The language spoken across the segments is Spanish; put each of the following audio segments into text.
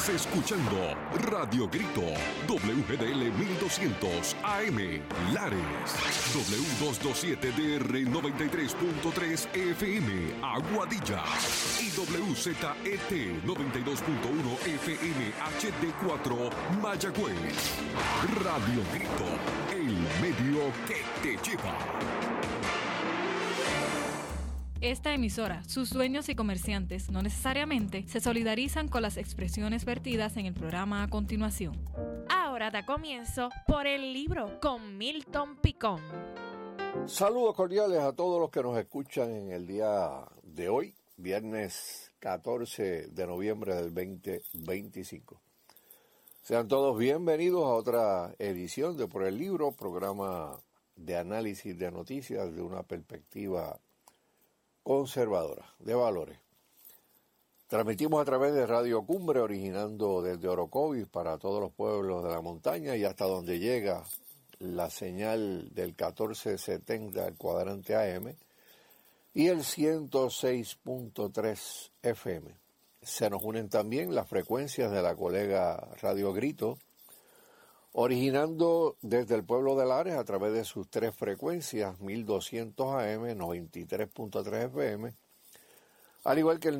Estás escuchando Radio Grito, WGDL 1200 AM, Lares, W227DR 93.3 FM, Aguadilla, y WZET 92.1 FM HD4, Mayagüez. Radio Grito, el medio que te lleva. Esta emisora, sus dueños y comerciantes no necesariamente se solidarizan con las expresiones vertidas en el programa a continuación. Ahora da comienzo Por el Libro con Milton Picón. Saludos cordiales a todos los que nos escuchan en el día de hoy, viernes 14 de noviembre del 2025. Sean todos bienvenidos a otra edición de Por el Libro, programa de análisis de noticias de una perspectiva conservadora, de valores. Transmitimos a través de Radio Cumbre, originando desde Orocovis para todos los pueblos de la montaña y hasta donde llega la señal del 1470 al cuadrante AM y el 106.3 FM. Se nos unen también las frecuencias de la colega Radio Grito, originando desde el pueblo de Lares a través de sus tres frecuencias, 1200 AM, 93.3 FM, al igual que el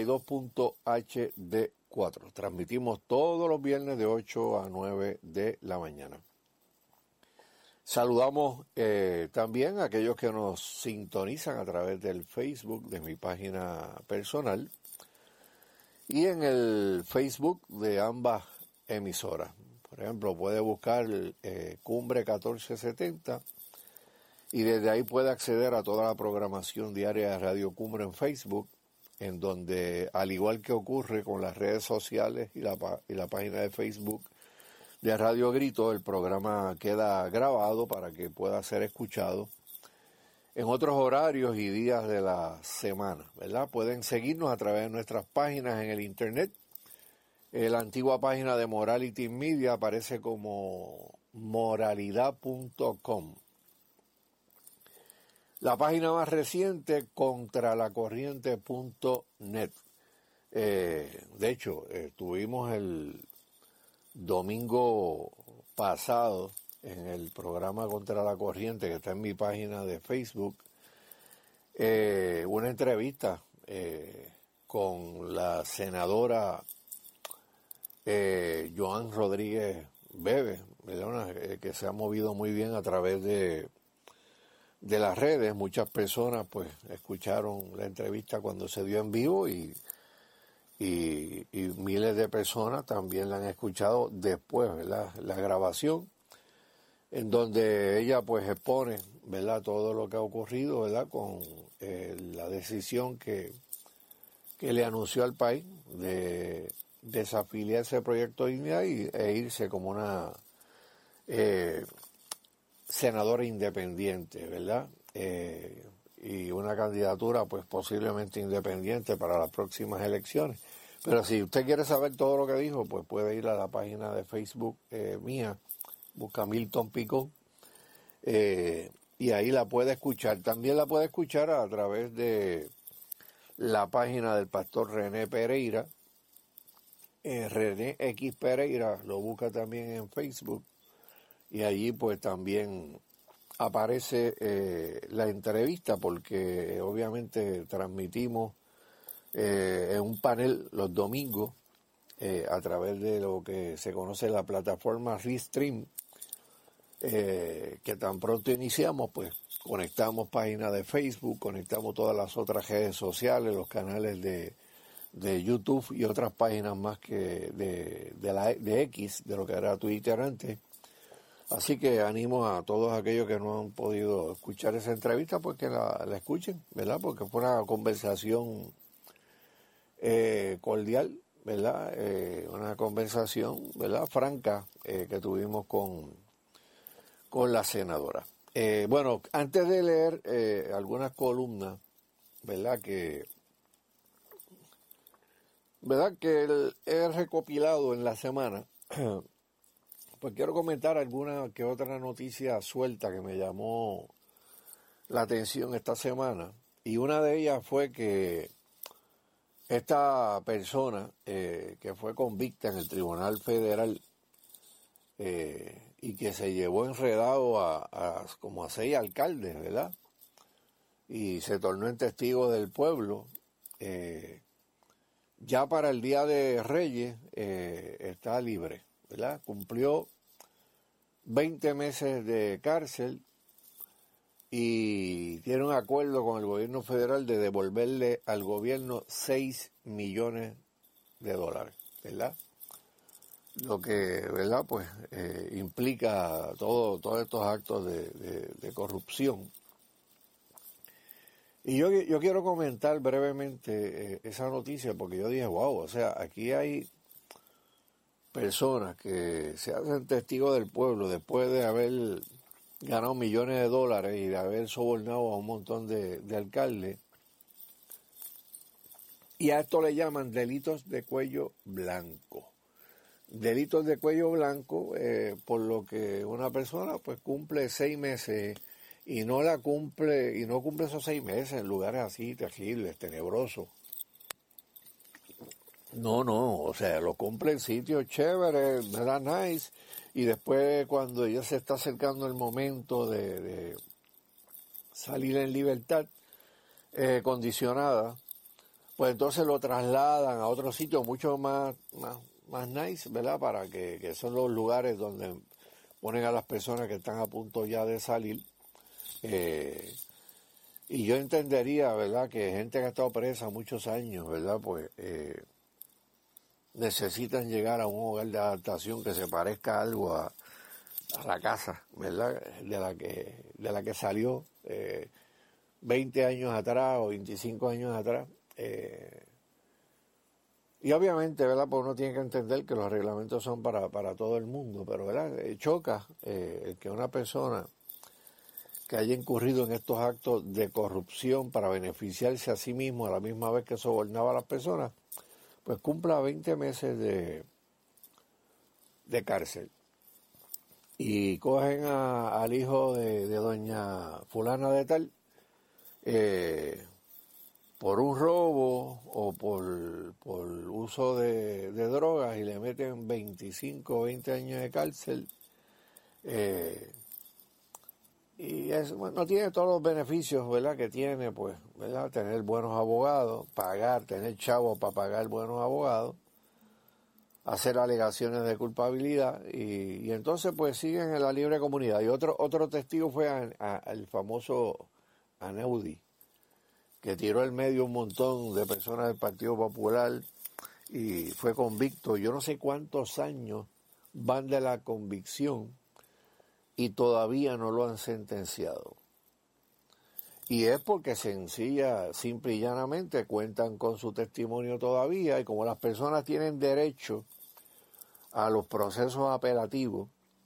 92.HD4. Transmitimos todos los viernes de 8 a 9 de la mañana. Saludamos también a aquellos que nos sintonizan a través del Facebook de mi página personal y en el Facebook de ambas emisoras. Por ejemplo, puede buscar Cumbre 1470 y desde ahí puede acceder a toda la programación diaria de Radio Cumbre en Facebook, en donde, al igual que ocurre con las redes sociales y la página de Facebook de Radio Grito, el programa queda grabado para que pueda ser escuchado en otros horarios y días de la semana, ¿verdad? Pueden seguirnos a través de nuestras páginas en el internet. La antigua página de Morality Media aparece como moralidad.com. La página más reciente, contralacorriente.net. De hecho, tuvimos el domingo pasado en el programa Contra la Corriente, que está en mi página de Facebook, una entrevista con la senadora Joan Rodríguez Bebe, que se ha movido muy bien a través de las redes. Muchas personas pues escucharon la entrevista cuando se dio en vivo y miles de personas también la han escuchado después, ¿verdad? La grabación, en donde ella pues expone, ¿verdad?, todo lo que ha ocurrido, ¿verdad?, con la decisión que le anunció al país de desafiliarse del Proyecto Dignidad e irse como una senadora independiente, ¿verdad? Y una candidatura pues posiblemente independiente para las próximas elecciones. Pero si usted quiere saber todo lo que dijo, pues puede ir a la página de Facebook mía, busca Milton Picón, y ahí la puede escuchar. También la puede escuchar a través de la página del pastor René Pereira, René X Pereira, lo busca también en Facebook, y allí pues también aparece la entrevista, porque obviamente transmitimos en un panel los domingos a través de lo que se conoce la plataforma Restream, que tan pronto iniciamos pues conectamos páginas de Facebook, conectamos todas las otras redes sociales, los canales de YouTube y otras páginas más que de X, de lo que era Twitter antes. Así que animo a todos aquellos que no han podido escuchar esa entrevista, pues que la escuchen, ¿verdad? Porque fue una conversación cordial, ¿verdad? Una conversación, ¿verdad?, franca que tuvimos con la senadora. Bueno, antes de leer algunas columnas, ¿verdad?, que he recopilado en la semana, pues quiero comentar alguna que otra noticia suelta que me llamó la atención esta semana. Y una de ellas fue que esta persona que fue convicta en el Tribunal Federal y que se llevó enredado como a 6 alcaldes, ¿verdad? Y se tornó en testigo del pueblo. Ya para el Día de Reyes está libre, ¿verdad? Cumplió 20 meses de cárcel y tiene un acuerdo con el gobierno federal de devolverle al gobierno $6 millones, ¿verdad? Lo que, ¿verdad? Pues implica todos estos actos de corrupción. Y yo quiero comentar brevemente esa noticia porque yo dije, wow, o sea, aquí hay personas que se hacen testigos del pueblo después de haber ganado millones de dólares y de haber sobornado a un montón de alcaldes. Y a esto le llaman delitos de cuello blanco. Delitos de cuello blanco, por lo que una persona pues cumple 6 meses y no cumple esos 6 meses en lugares así terribles, tenebrosos. No, o sea, lo cumple en sitios chéveres, ¿verdad? Nice. Y después cuando ya se está acercando el momento de salir en libertad condicionada, pues entonces lo trasladan a otro sitio mucho más nice, ¿verdad? Para que son los lugares donde ponen a las personas que están a punto ya de salir. Y yo entendería, ¿verdad? Que gente que ha estado presa muchos años, ¿verdad? Pues necesitan llegar a un hogar de adaptación que se parezca algo a la casa, ¿verdad? De la que salió 20 años atrás o 25 años atrás. Y obviamente, ¿verdad? Pues uno tiene que entender que los reglamentos son para todo el mundo, pero, ¿verdad? Choca el que una persona que haya incurrido en estos actos de corrupción para beneficiarse a sí mismo a la misma vez que sobornaba a las personas, pues cumpla 20 meses de cárcel. Y cogen al hijo de doña fulana de tal por un robo o por uso de drogas y le meten 25 o 20 años de cárcel. Y no tiene todos los beneficios, ¿verdad? Que tiene, pues, ¿verdad? Tener buenos abogados, tener chavos para pagar buenos abogados, hacer alegaciones de culpabilidad y entonces pues siguen en la libre comunidad. Y otro testigo fue el famoso Aneudi, que tiró al medio un montón de personas del Partido Popular y fue convicto. Yo no sé cuántos años van de la convicción y todavía no lo han sentenciado. Y es porque simple y llanamente cuentan con su testimonio todavía y como las personas tienen derecho a los procesos apelativos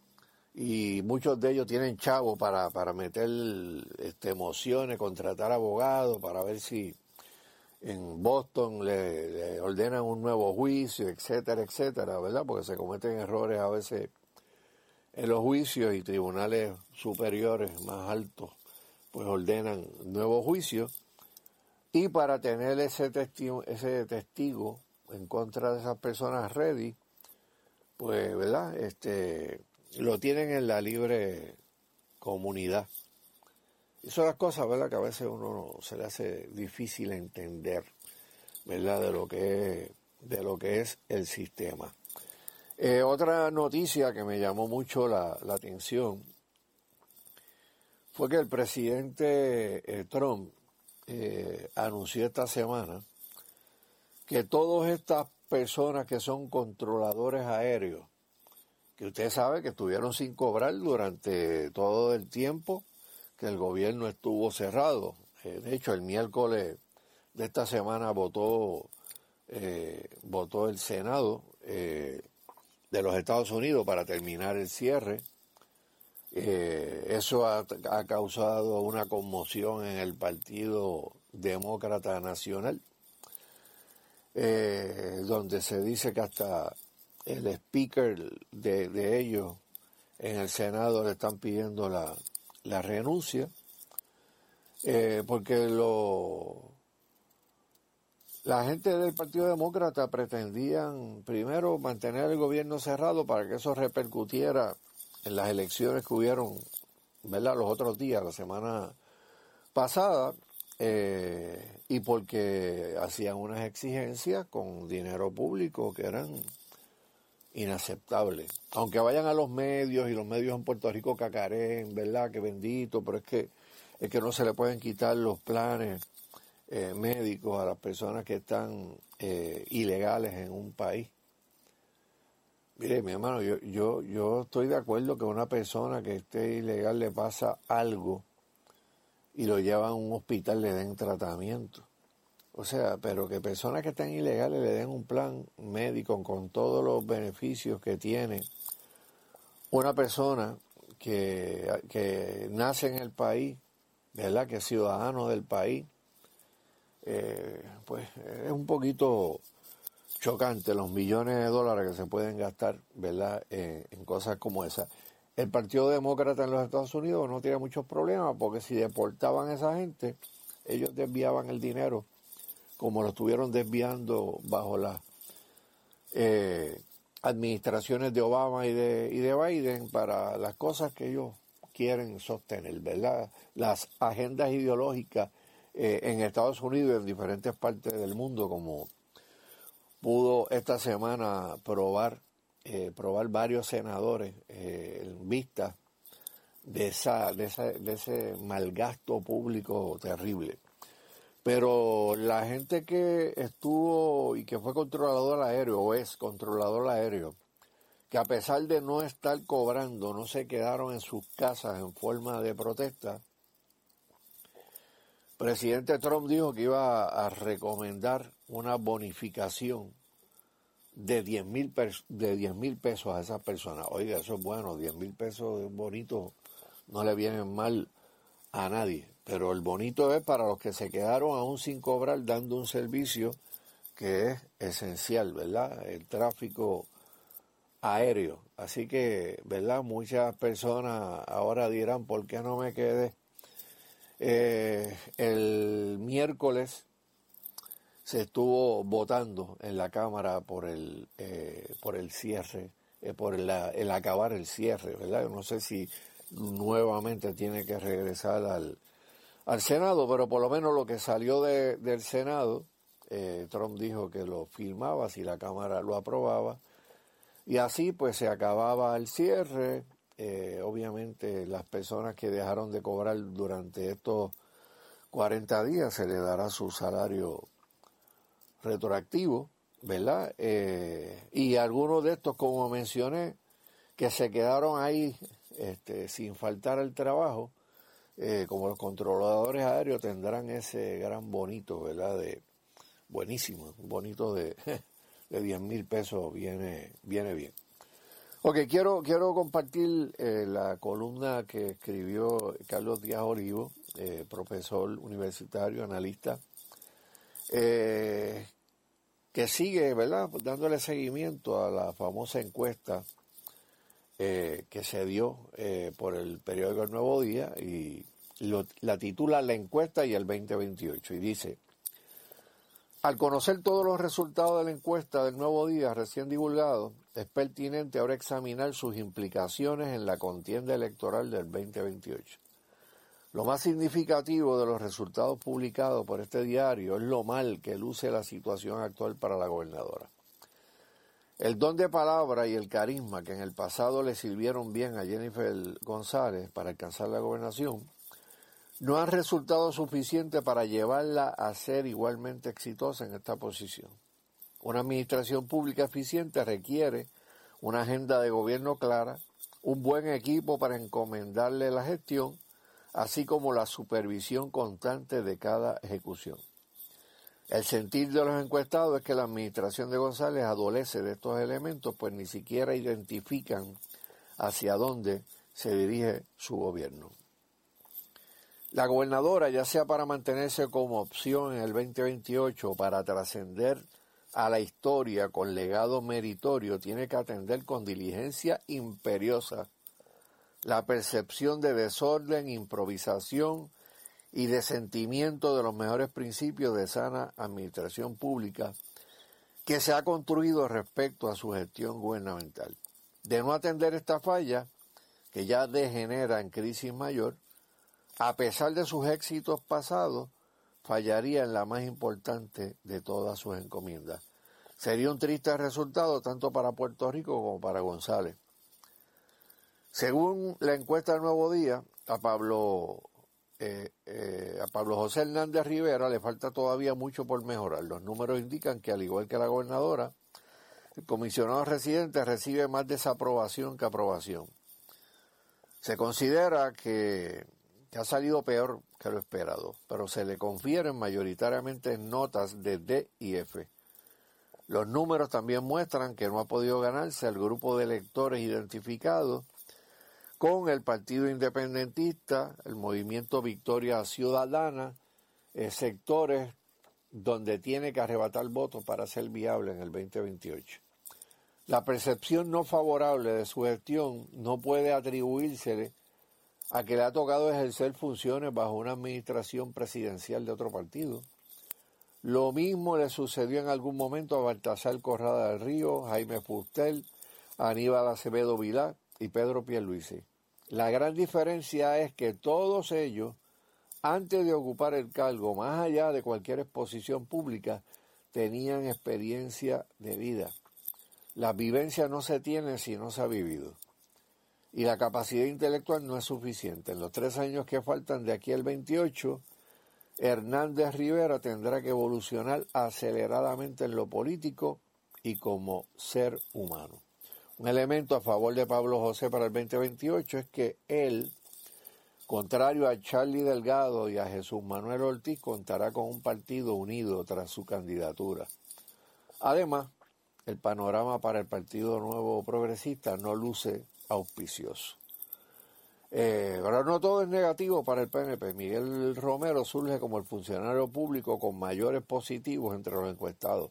y muchos de ellos tienen chavos para meter mociones, contratar abogados para ver si en Boston le ordenan un nuevo juicio, etcétera, ¿verdad? Porque se cometen errores a veces en los juicios y tribunales superiores más altos pues ordenan nuevos juicios y para tener ese testigo en contra de esas personas ready, pues, ¿verdad? Lo tienen en la libre comunidad. Y son las cosas, ¿verdad? Que a veces uno se le hace difícil entender, ¿verdad? De lo que es el sistema. Otra noticia que me llamó mucho la atención fue que el presidente Trump anunció esta semana que todas estas personas que son controladores aéreos, que usted sabe que estuvieron sin cobrar durante todo el tiempo que el gobierno estuvo cerrado. De hecho, el miércoles de esta semana votó el Senado de los Estados Unidos para terminar el cierre. Eso ha causado una conmoción en el Partido Demócrata Nacional, donde se dice que hasta el speaker de ellos en el Senado le están pidiendo la renuncia, porque La gente del Partido Demócrata pretendían primero mantener el gobierno cerrado para que eso repercutiera en las elecciones que hubieron, ¿verdad?, los otros días, la semana pasada, y porque hacían unas exigencias con dinero público que eran inaceptables. Aunque vayan a los medios y los medios en Puerto Rico cacareen, ¿verdad?, que bendito, pero es que no se le pueden quitar los planes médicos a las personas que están ilegales en un país. Mire, mi hermano, yo estoy de acuerdo que a una persona que esté ilegal le pasa algo y lo llevan a un hospital, le den tratamiento. O sea, pero que personas que están ilegales le den un plan médico con todos los beneficios que tiene una persona que nace en el país, ¿verdad?, que es ciudadano del país, pues es un poquito chocante los millones de dólares que se pueden gastar, ¿verdad?, en cosas como esa. El Partido Demócrata en los Estados Unidos no tiene muchos problemas porque si deportaban a esa gente, ellos desviaban el dinero como lo estuvieron desviando bajo las administraciones de Obama y de Biden para las cosas que ellos quieren sostener, ¿verdad? Las agendas ideológicas en Estados Unidos y en diferentes partes del mundo, como pudo esta semana probar varios senadores en vista de ese malgasto público terrible. Pero la gente que estuvo y que fue controlador aéreo o es controlador aéreo, que a pesar de no estar cobrando, no se quedaron en sus casas en forma de protesta, el presidente Trump dijo que iba a recomendar una bonificación de 10,000 pesos a esas personas. Oiga, eso es bueno, 10,000 pesos es bonito, no le vienen mal a nadie. Pero el bonito es para los que se quedaron aún sin cobrar, dando un servicio que es esencial, ¿verdad? El tráfico aéreo. Así que, ¿verdad?, muchas personas ahora dirán, ¿por qué no me quedé? El miércoles se estuvo votando en la Cámara por el cierre, el acabar el cierre, ¿verdad? No sé si nuevamente tiene que regresar al Senado, pero por lo menos lo que salió del Senado, Trump dijo que lo firmaba si la Cámara lo aprobaba, y así pues se acababa el cierre. Obviamente las personas que dejaron de cobrar durante estos 40 días se les dará su salario retroactivo, ¿verdad? Y algunos de estos, como mencioné, que se quedaron ahí sin faltar al trabajo, como los controladores aéreos, tendrán ese gran bonito, ¿verdad? Buenísimo, un bonito de 10,000 pesos viene bien. Ok, quiero compartir la columna que escribió Carlos Díaz Olivo, profesor universitario, analista, que sigue, ¿verdad?, dándole seguimiento a la famosa encuesta que se dio por el periódico El Nuevo Día, y la titula La encuesta y el 2028, y dice: al conocer todos los resultados de la encuesta del Nuevo Día recién divulgado, es pertinente ahora examinar sus implicaciones en la contienda electoral del 2028. Lo más significativo de los resultados publicados por este diario es lo mal que luce la situación actual para la gobernadora. El don de palabra y el carisma que en el pasado le sirvieron bien a Jennifer González para alcanzar la gobernación no han resultado suficientes para llevarla a ser igualmente exitosa en esta posición. Una administración pública eficiente requiere una agenda de gobierno clara, un buen equipo para encomendarle la gestión, así como la supervisión constante de cada ejecución. El sentir de los encuestados es que la administración de González adolece de estos elementos, pues ni siquiera identifican hacia dónde se dirige su gobierno. La gobernadora, ya sea para mantenerse como opción en el 2028 o para trascender a la historia con legado meritorio, tiene que atender con diligencia imperiosa la percepción de desorden, improvisación y de sentimiento de los mejores principios de sana administración pública que se ha construido respecto a su gestión gubernamental. De no atender esta falla, que ya degenera en crisis mayor, a pesar de sus éxitos pasados, fallaría en la más importante de todas sus encomiendas. Sería un triste resultado tanto para Puerto Rico como para González. Según la encuesta del Nuevo Día, a Pablo José Hernández Rivera le falta todavía mucho por mejorar. Los números indican que, al igual que la gobernadora, el comisionado residente recibe más desaprobación que aprobación. Se considera que ha salido peor que lo esperado, pero se le confieren mayoritariamente notas de D y F. Los números también muestran que no ha podido ganarse el grupo de electores identificados con el Partido Independentista, el Movimiento Victoria Ciudadana, sectores donde tiene que arrebatar votos para ser viable en el 2028. La percepción no favorable de su gestión no puede atribuírsele a que le ha tocado ejercer funciones bajo una administración presidencial de otro partido. Lo mismo le sucedió en algún momento a Baltasar Corrada del Río, Jaime Fustel, Aníbal Acevedo Vilá y Pedro Pierluisi. La gran diferencia es que todos ellos, antes de ocupar el cargo, más allá de cualquier exposición pública, tenían experiencia de vida. Las vivencias no se tienen si no se ha vivido. Y la capacidad intelectual no es suficiente. En los 3 años que faltan de aquí al 28, Hernández Rivera tendrá que evolucionar aceleradamente en lo político y como ser humano. Un elemento a favor de Pablo José para el 2028 es que él, contrario a Charlie Delgado y a Jesús Manuel Ortiz, contará con un partido unido tras su candidatura. Además, el panorama para el Partido Nuevo Progresista no luce auspicioso. Pero no todo es negativo para el PNP. Miguel Romero surge como el funcionario público con mayores positivos entre los encuestados.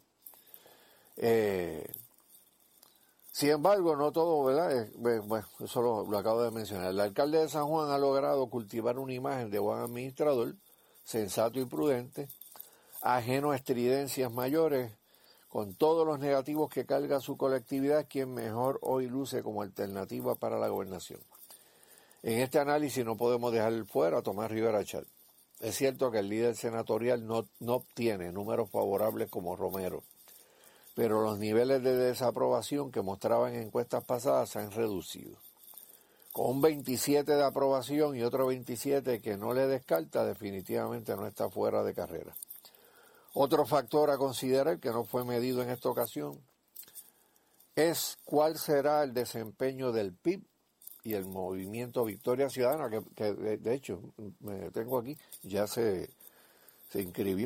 Sin embargo, no todo, ¿verdad? Bueno, eso lo acabo de mencionar. El alcalde de San Juan ha logrado cultivar una imagen de buen administrador, sensato y prudente, ajeno a estridencias mayores, con todos los negativos que carga su colectividad, quien mejor hoy luce como alternativa para la gobernación. En este análisis no podemos dejar fuera a Tomás Rivera Chat. Es cierto que el líder senatorial no obtiene números favorables como Romero, pero los niveles de desaprobación que mostraban en encuestas pasadas se han reducido. Con un 27 de aprobación y otro 27 que no le descarta, definitivamente no está fuera de carrera. Otro factor a considerar que no fue medido en esta ocasión es cuál será el desempeño del PIB y el Movimiento Victoria Ciudadana, que de hecho, me tengo aquí, ya se inscribió.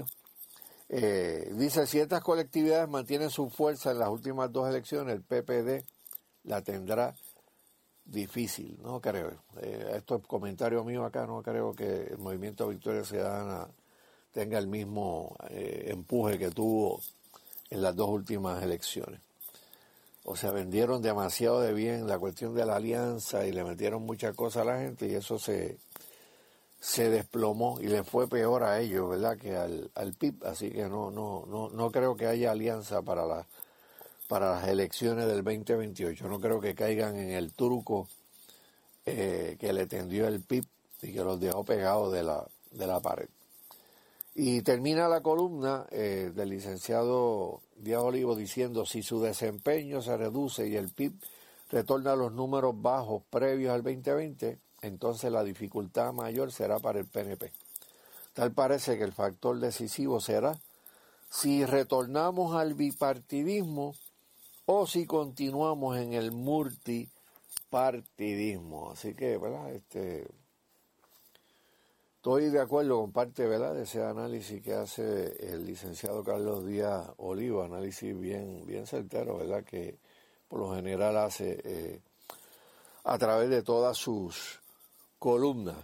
Dice, si estas colectividades mantienen su fuerza en las últimas 2 elecciones, el PPD la tendrá difícil, no creo. Esto es comentario mío acá, no creo que el Movimiento Victoria Ciudadana tenga el mismo empuje que tuvo en las 2 últimas elecciones. O sea, vendieron demasiado de bien la cuestión de la alianza y le metieron muchas cosas a la gente y eso se desplomó y le fue peor a ellos, ¿verdad?, que al PIB. Así que no creo que haya alianza para las elecciones del 2028. No creo que caigan en el truco que le tendió el PIB y que los dejó pegados de la pared. Y termina la columna del licenciado Díaz Olivo diciendo, si su desempeño se reduce y el PIB retorna a los números bajos previos al 2020, entonces la dificultad mayor será para el PNP. Tal parece que el factor decisivo será si retornamos al bipartidismo o si continuamos en el multipartidismo. Así que, ¿verdad? Estoy de acuerdo con parte, ¿verdad?, de ese análisis que hace el licenciado Carlos Díaz Olivo, análisis bien certero, ¿verdad?, que por lo general hace a través de todas sus columnas.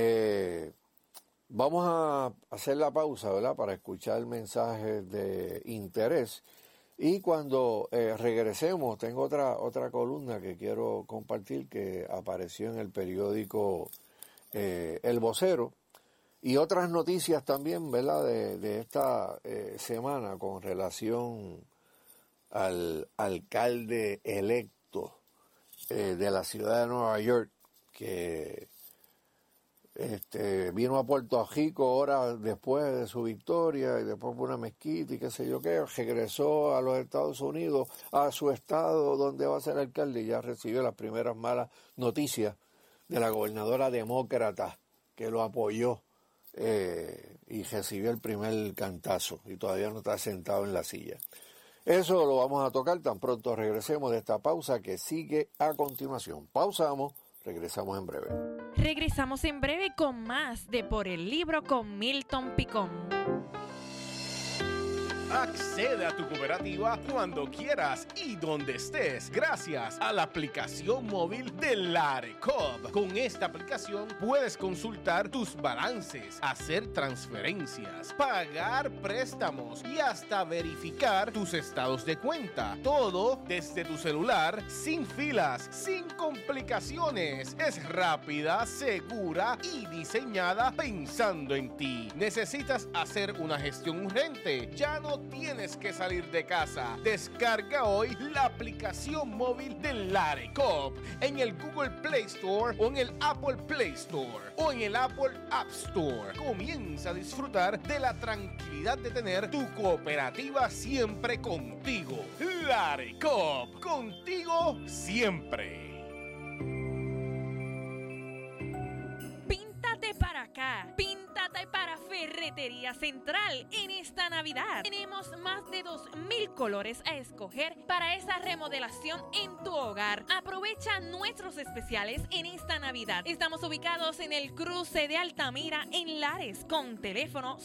Vamos a hacer la pausa, ¿verdad?, para escuchar mensajes de interés. Y cuando regresemos, tengo otra columna que quiero compartir que apareció en el periódico El Vocero, Y otras noticias también, ¿verdad?, de esta semana con relación al alcalde electo de la ciudad de Nueva York, que vino a Puerto Rico horas después de su victoria y después fue a una mezquita y qué sé yo qué, regresó a los Estados Unidos, a su estado donde va a ser alcalde, y ya recibió las primeras malas noticias de la gobernadora demócrata que lo apoyó y recibió el primer cantazo y todavía no está sentado en la silla. Eso lo vamos a tocar tan pronto regresemos de esta pausa que sigue a continuación. Pausamos, regresamos en breve. Regresamos en breve con más de Por el Libro con Milton Picón. Accede a tu cooperativa cuando quieras y donde estés gracias a la aplicación móvil de Larecoop. Con esta aplicación puedes consultar tus balances, hacer transferencias, pagar préstamos y hasta verificar tus estados de cuenta. Todo desde tu celular, sin filas, sin complicaciones. Es rápida, segura y diseñada pensando en ti. ¿Necesitas hacer una gestión urgente? Ya no tienes que salir de casa. Descarga hoy la aplicación móvil de Larecoop en el Google Play Store o en el Apple Play Store o en el Apple App Store. Comienza a disfrutar de la tranquilidad de tener tu cooperativa siempre contigo. Larecoop, contigo siempre. Píntate para acá, píntate para Ferretería Central. En esta Navidad tenemos más de 2,000 colores a escoger para esa remodelación en tu hogar. Aprovecha nuestros especiales en esta Navidad. Estamos ubicados en el cruce de Altamira en Lares con teléfono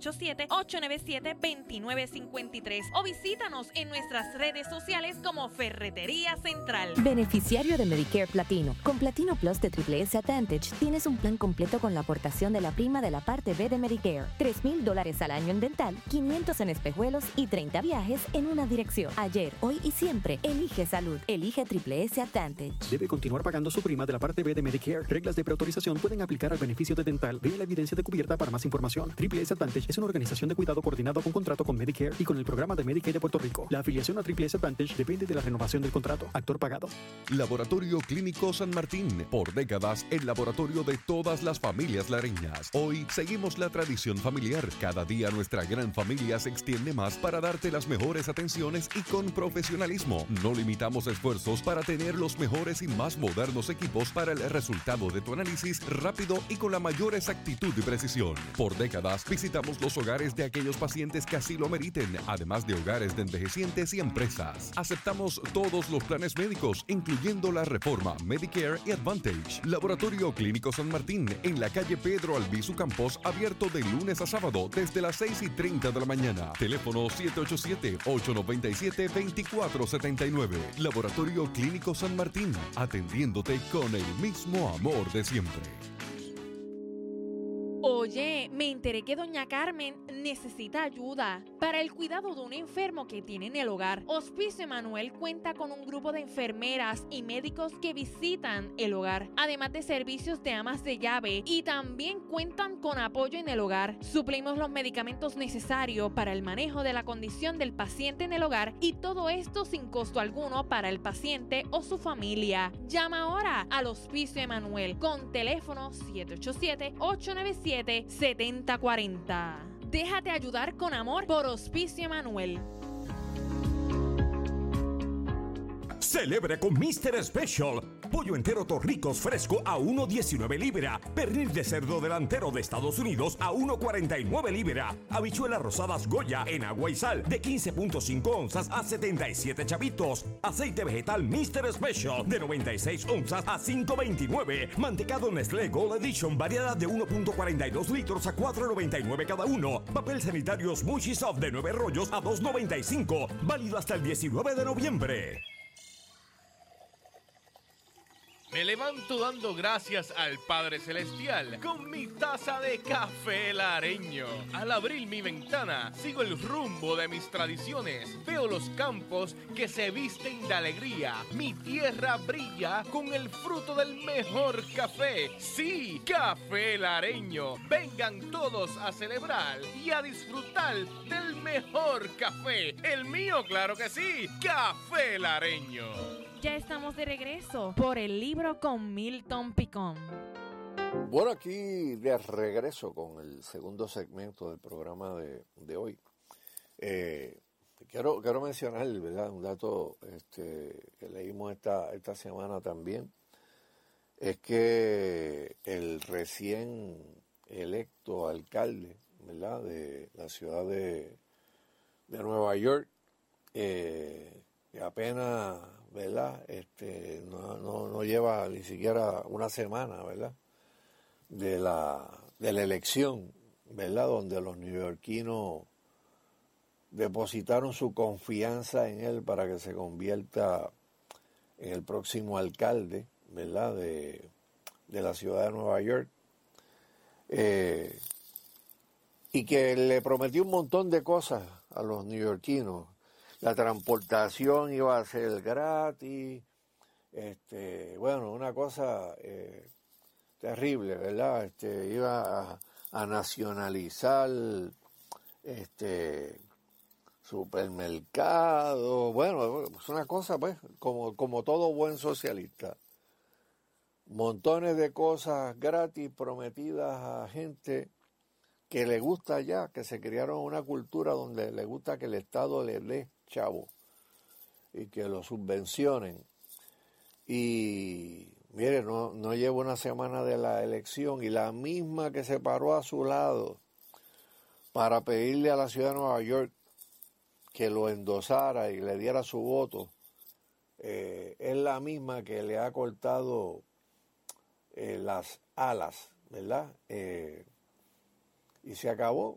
787-897-2953 o visítanos en nuestras redes sociales como Ferretería Central. Beneficiario de Medicare Platino. Con Platino Plus de Triple S Advantage tienes un plan completo con la aportación de la prima de la parte B de Medicare. $3,000 al año en dental, 500 en espejuelos y 30 viajes en una dirección. Ayer, hoy y siempre, elige salud. Elige Triple S Advantage. Debe continuar pagando su prima de la parte B de Medicare. Reglas de preautorización pueden aplicar al beneficio de dental. Vea la evidencia de cubierta para más información. Triple S Advantage es una organización de cuidado coordinado con contrato con Medicare y con el programa de Medicaid de Puerto Rico. La afiliación a Triple S Advantage depende de la renovación del contrato. Actor pagado. Laboratorio Clínico San Martín. Por décadas, el laboratorio de todas las familias lareñas. Hoy seguimos la tradición familiar. Cada día nuestra gran familia se extiende más para darte las mejores atenciones y con profesionalismo. No limitamos esfuerzos para tener los mejores y más modernos equipos para el resultado de tu análisis rápido y con la mayor exactitud y precisión. Por décadas visitamos los hogares de aquellos pacientes que así lo meriten, además de hogares de envejecientes y empresas. Aceptamos todos los planes médicos, incluyendo la reforma Medicare y Advantage. Laboratorio Clínico San Martín, en la calle Pedro Albizu Campos, abierto de lunes a sábado desde las 6:30 de la mañana. Teléfono 787-897-2479. Laboratorio Clínico San Martín, atendiéndote con el mismo amor de siempre. Oye, me enteré que doña Carmen necesita ayuda para el cuidado de un enfermo que tiene en el hogar. Hospicio Emanuel cuenta con un grupo de enfermeras y médicos que visitan el hogar, además de servicios de amas de llave, y también cuentan con apoyo en el hogar. Suplimos los medicamentos necesarios para el manejo de la condición del paciente en el hogar, y todo esto sin costo alguno para el paciente o su familia. Llama ahora al Hospicio Emanuel con teléfono 787-897-7040. Déjate ayudar con amor por Hospicio Emanuel. Celebre con Mr. Special. Pollo entero Torricos fresco a $1.19 libra. Pernil de cerdo delantero de Estados Unidos a $1.49 libra. Habichuelas rosadas Goya en agua y sal de 15.5 onzas a 77 chavitos. Aceite vegetal Mr. Special de 96 onzas a $5.29. Mantecado Nestlé Gold Edition variedad de 1.42 litros a $4.99 cada uno. Papel sanitario Smushy Soft de 9 rollos a $2.95. Válido hasta el 19 de noviembre. Me levanto dando gracias al Padre Celestial con mi taza de café lareño. Al abrir mi ventana, sigo el rumbo de mis tradiciones. Veo los campos que se visten de alegría. Mi tierra brilla con el fruto del mejor café. Sí, café lareño. Vengan todos a celebrar y a disfrutar del mejor café. El mío, claro que sí, café lareño. Ya estamos de regreso por el libro con Milton Picón. Bueno, aquí de regreso con el segundo segmento del programa de hoy. Quiero mencionar, ¿verdad?, un dato que leímos esta semana también. Es que el recién electo alcalde, ¿verdad?, de la ciudad de Nueva York, que apenas, ¿verdad?, no lleva ni siquiera una semana, ¿verdad?, de la elección, ¿verdad?, donde los neoyorquinos depositaron su confianza en él para que se convierta en el próximo alcalde, ¿verdad?, de la ciudad de Nueva York, y que le prometió un montón de cosas a los neoyorquinos. La transportación iba a ser gratis, bueno, una cosa terrible, ¿verdad? Iba a nacionalizar supermercados, bueno, es una cosa, pues, como todo buen socialista. Montones de cosas gratis prometidas a gente que le gusta ya, que se criaron una cultura donde le gusta que el Estado le dé chavo y que lo subvencionen. Y mire, no lleva una semana de la elección y la misma que se paró a su lado para pedirle a la ciudad de Nueva York que lo endosara y le diera su voto, es la misma que le ha cortado las alas, ¿verdad? Y se acabó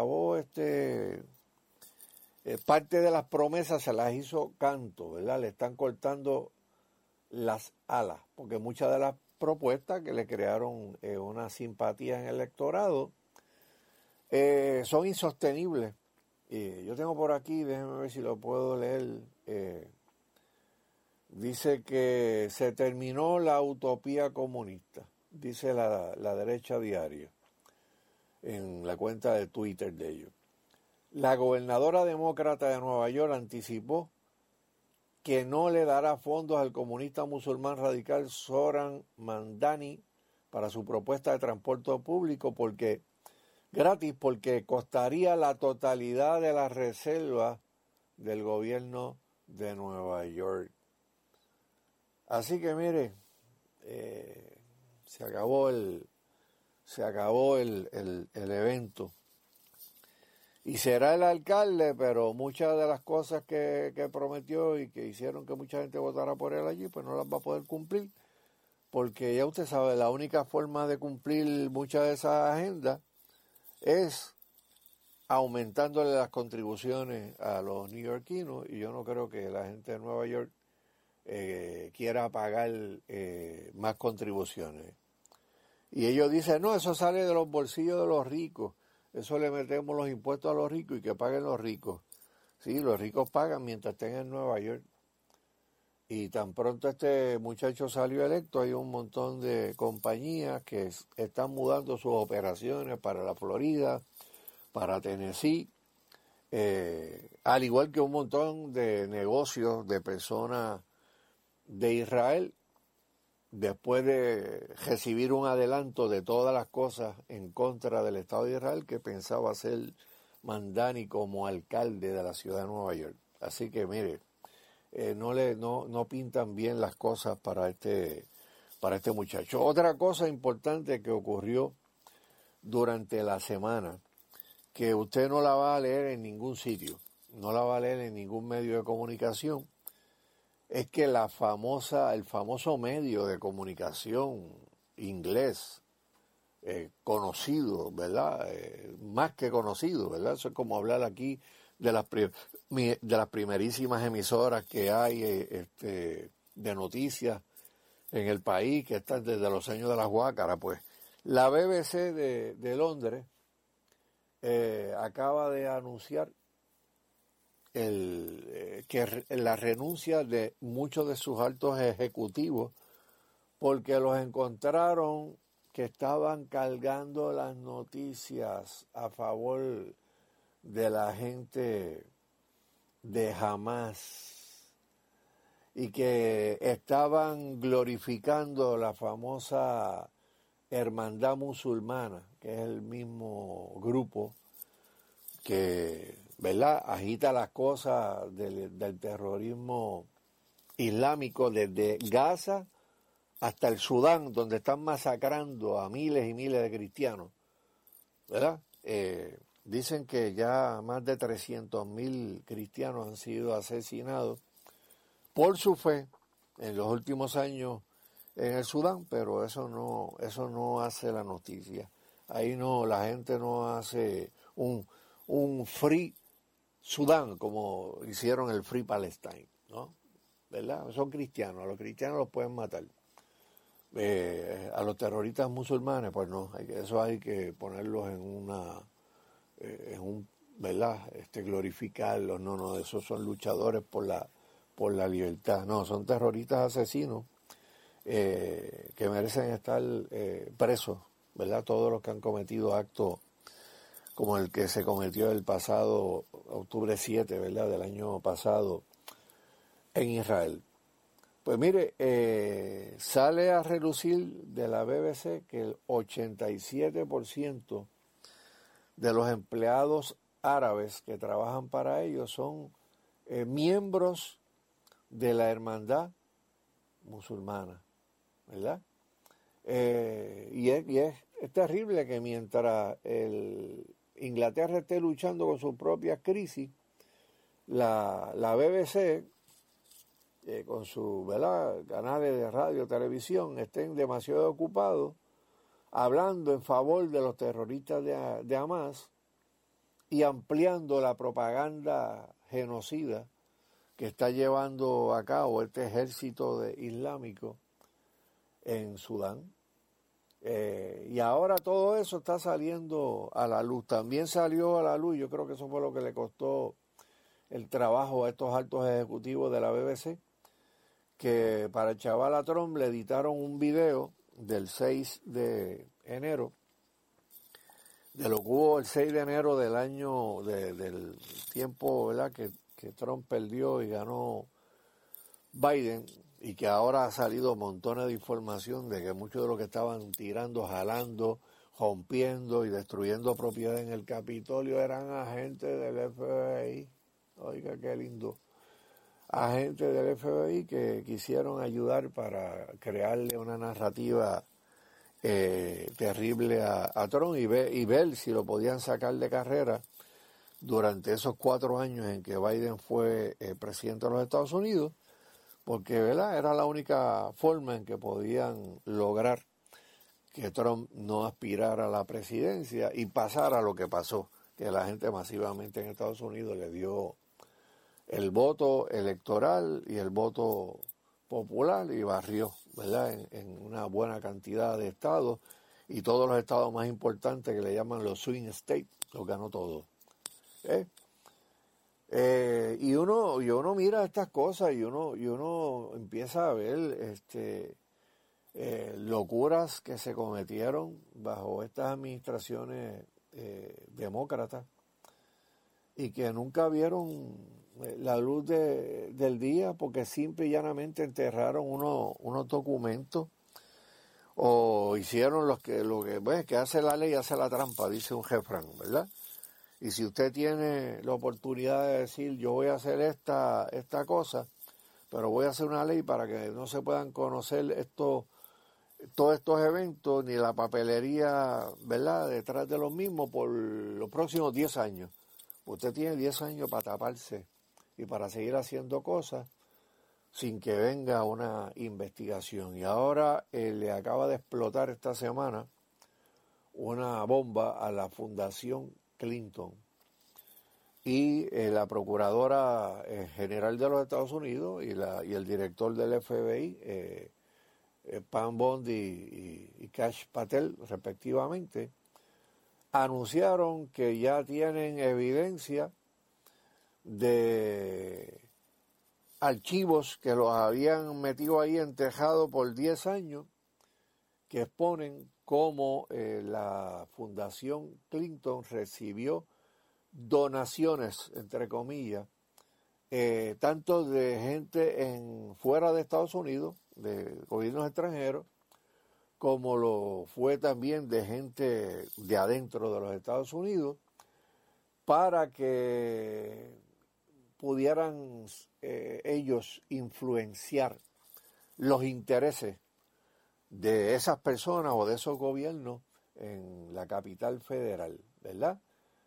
parte de las promesas se las hizo canto, ¿verdad? Le están cortando las alas, porque muchas de las propuestas que le crearon una simpatía en el electorado son insostenibles. Yo tengo por aquí, déjenme ver si lo puedo leer, dice que se terminó la utopía comunista, dice la derecha diaria, en la cuenta de Twitter de ellos. La gobernadora demócrata de Nueva York anticipó que no le dará fondos al comunista musulmán radical Zohran Mamdani para su propuesta de transporte público porque costaría la totalidad de las reservas del gobierno de Nueva York. Así que mire, se acabó el evento. Y será el alcalde, pero muchas de las cosas que prometió y que hicieron que mucha gente votara por él allí, pues no las va a poder cumplir, porque ya usted sabe, la única forma de cumplir muchas de esas agendas es aumentándole las contribuciones a los neoyorquinos, y yo no creo que la gente de Nueva York quiera pagar más contribuciones. Y ellos dicen, no, eso sale de los bolsillos de los ricos, eso le metemos los impuestos a los ricos y que paguen los ricos. Sí, los ricos pagan mientras estén en Nueva York. Y tan pronto este muchacho salió electo, hay un montón de compañías que están mudando sus operaciones para la Florida, para Tennessee, al igual que un montón de negocios de personas de Israel, después de recibir un adelanto de todas las cosas en contra del Estado de Israel que pensaba hacer Mamdani como alcalde de la ciudad de Nueva York. Así que mire, no pintan bien las cosas para este muchacho. Otra cosa importante que ocurrió durante la semana, que usted no la va a leer en ningún sitio, no la va a leer en ningún medio de comunicación, es que el famoso medio de comunicación inglés, conocido, ¿verdad? Más que conocido, ¿verdad? Eso es como hablar aquí de las primerísimas emisoras que hay de noticias en el país, que están desde los años de las Guácaras, pues la BBC de Londres acaba de anunciar que la renuncia de muchos de sus altos ejecutivos porque los encontraron que estaban cargando las noticias a favor de la gente de Hamás y que estaban glorificando la famosa hermandad musulmana, que es el mismo grupo que, ¿verdad?, agita las cosas del terrorismo islámico desde Gaza hasta el Sudán, donde están masacrando a miles y miles de cristianos, ¿verdad? Dicen que ya más de 300.000 cristianos han sido asesinados por su fe en los últimos años en el Sudán, pero eso no hace la noticia. Ahí no, la gente no hace un Free Sudán como hicieron el Free Palestine, ¿no? ¿Verdad? Son cristianos, a los cristianos los pueden matar. A los terroristas musulmanes, pues no, eso hay que ponerlos ¿verdad? Glorificarlos, no, esos son luchadores por la libertad, no, son terroristas asesinos que merecen estar presos, ¿verdad? Todos los que han cometido actos como el que se cometió el pasado octubre 7, ¿verdad?, del año pasado en Israel. Pues mire, sale a relucir de la BBC que el 87% de los empleados árabes que trabajan para ellos son miembros de la hermandad musulmana, ¿verdad? Y es terrible que mientras Inglaterra esté luchando con sus propias crisis, la BBC, con sus, ¿verdad?, canales de radio, televisión, estén demasiado ocupados hablando en favor de los terroristas de Hamás y ampliando la propaganda genocida que está llevando a cabo este ejército islámico en Sudán. Y ahora todo eso está saliendo a la luz. También salió a la luz, yo creo que eso fue lo que le costó el trabajo a estos altos ejecutivos de la BBC, que para el chaval a Trump le editaron un video del 6 de enero, de lo que hubo el 6 de enero del año, del tiempo, ¿verdad?, que Trump perdió y ganó Biden, y que ahora ha salido montones de información de que muchos de los que estaban tirando, jalando, rompiendo y destruyendo propiedad en el Capitolio eran agentes del FBI. Oiga, qué lindo. Agentes del FBI que quisieron ayudar para crearle una narrativa terrible a Trump y ver si lo podían sacar de carrera durante esos 4 años en que Biden fue presidente de los Estados Unidos, porque, ¿verdad?, era la única forma en que podían lograr que Trump no aspirara a la presidencia y pasara lo que pasó, que la gente masivamente en Estados Unidos le dio el voto electoral y el voto popular y barrió, ¿verdad?, en una buena cantidad de estados, y todos los estados más importantes que le llaman los swing states, los ganó todos. Y uno mira estas cosas y uno empieza a ver locuras que se cometieron bajo estas administraciones demócratas y que nunca vieron la luz del día, porque simple y llanamente enterraron unos documentos o hicieron lo que hace la ley hace la trampa, dice un refrán, ¿verdad? Y si usted tiene la oportunidad de decir, yo voy a hacer esta cosa, pero voy a hacer una ley para que no se puedan conocer todos estos eventos, ni la papelería, ¿verdad?, detrás de los mismos por los próximos 10 años. Usted tiene 10 años para taparse y para seguir haciendo cosas sin que venga una investigación. Y ahora le acaba de explotar esta semana una bomba a la Fundación Clinton, y la Procuradora General de los Estados Unidos y el director del FBI Pam Bondi y Kash Patel, respectivamente, anunciaron que ya tienen evidencia de archivos que los habían metido ahí enterrados por 10 años, que exponen cómo la Fundación Clinton recibió donaciones, entre comillas, tanto de gente fuera de Estados Unidos, de gobiernos extranjeros, como lo fue también de gente de adentro de los Estados Unidos, para que pudieran ellos influenciar los intereses de esas personas o de esos gobiernos en la capital federal, ¿verdad?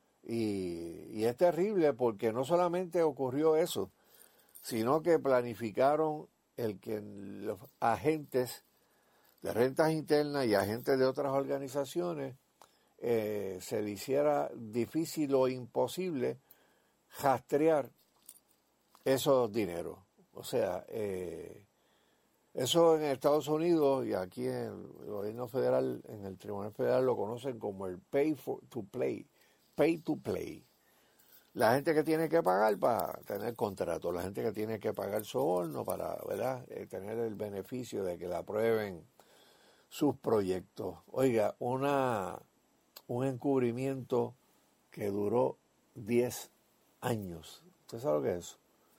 Y es terrible porque no solamente ocurrió eso, sino que planificaron el que los agentes de rentas internas y agentes de otras organizaciones se le hiciera difícil o imposible rastrear esos dineros. O sea, eso en Estados Unidos y aquí en el gobierno federal, en el Tribunal Federal, lo conocen como el pay to play. La gente que tiene que pagar para tener contrato, la gente que tiene que pagar soborno para, ¿verdad?, tener el beneficio de que le aprueben sus proyectos. Oiga, un encubrimiento que duró 10 años. ¿Usted sabe lo que es eso?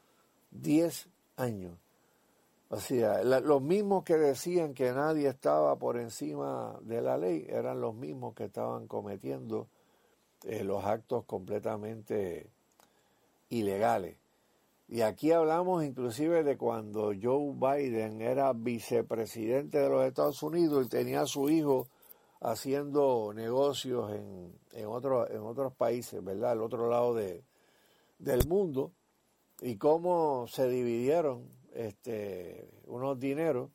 10 años. O sea, los mismos que decían que nadie estaba por encima de la ley eran los mismos que estaban cometiendo los actos completamente ilegales. Y aquí hablamos inclusive de cuando Joe Biden era vicepresidente de los Estados Unidos y tenía a su hijo haciendo negocios en otros países, ¿verdad?, al otro lado del mundo, y cómo se dividieron unos dineros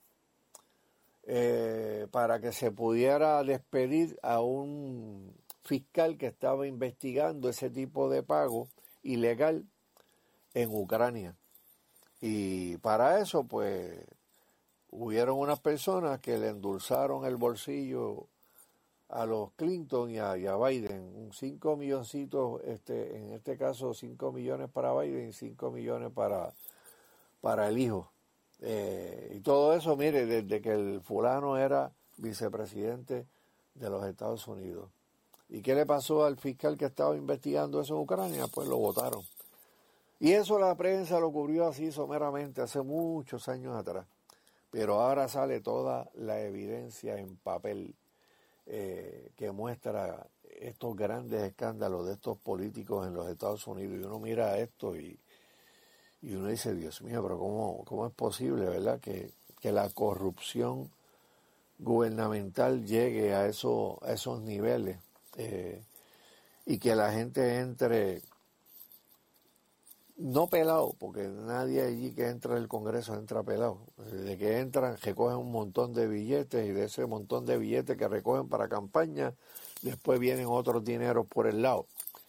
para que se pudiera despedir a un fiscal que estaba investigando ese tipo de pago ilegal en Ucrania. Y para eso, pues, hubieron unas personas que le endulzaron el bolsillo a los Clinton y a Biden, 5 milloncitos, en este caso 5 millones para Biden y 5 millones para el hijo. Y todo eso, mire, desde que el fulano era vicepresidente de los Estados Unidos. ¿Y qué le pasó al fiscal que estaba investigando eso en Ucrania? Pues lo votaron. Y eso la prensa lo cubrió así someramente hace muchos años atrás. Pero ahora sale toda la evidencia en papel que muestra estos grandes escándalos de estos políticos en los Estados Unidos. Y uno mira esto y uno dice, Dios mío, pero ¿cómo es posible, verdad, que la corrupción gubernamental llegue a esos niveles y que la gente entre, no pelado, porque nadie allí que entra al Congreso entra pelado. Desde que entran, recogen un montón de billetes y de ese montón de billetes que recogen para campaña, después vienen otros dineros por el lado.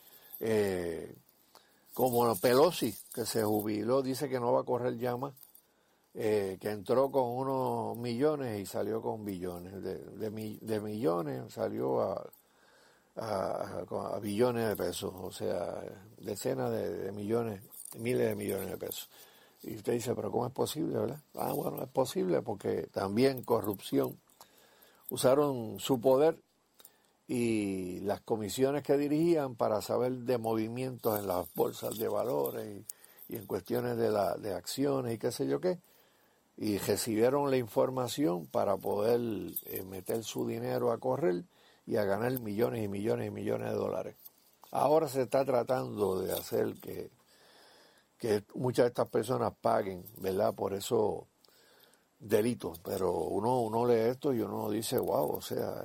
Como Pelosi, que se jubiló, dice que no va a correr llama, que entró con unos millones y salió con billones. De millones salió a billones de pesos, o sea, decenas de millones, miles de millones de pesos. Y usted dice, pero ¿cómo es posible, verdad? Bueno, es posible porque también corrupción. Usaron su poder y las comisiones que dirigían para saber de movimientos en las bolsas de valores y en cuestiones de acciones y qué sé yo qué, y recibieron la información para poder meter su dinero a correr y a ganar millones y millones y millones de dólares. Ahora se está tratando de hacer que muchas de estas personas paguen, ¿verdad?, por esos delitos, pero uno lee esto y uno dice, wow, o sea,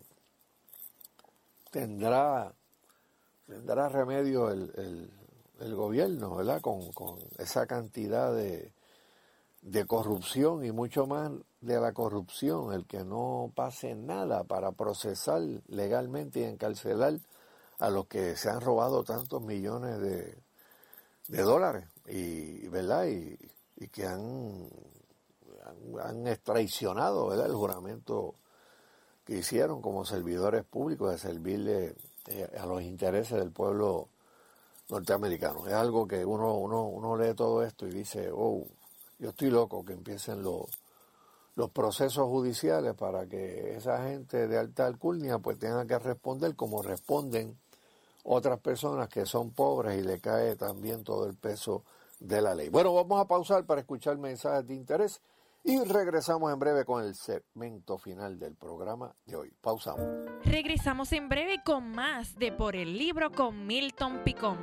tendrá remedio el gobierno, ¿verdad?, con esa cantidad de corrupción y mucho más de la corrupción, el que no pase nada para procesar legalmente y encarcelar a los que se han robado tantos millones de dólares y, ¿verdad?, y que han han traicionado, ¿verdad?, el juramento que hicieron como servidores públicos de servirle a los intereses del pueblo norteamericano. Es algo que uno lee todo esto y dice, oh, yo estoy loco que empiecen los procesos judiciales para que esa gente de alta alcurnia pues tenga que responder como responden otras personas que son pobres y le cae también todo el peso de la ley. Bueno, vamos a pausar para escuchar mensajes de interés y regresamos en breve con el segmento final del programa de hoy. Pausamos. Regresamos en breve con más de Por el Libro con Milton Picón.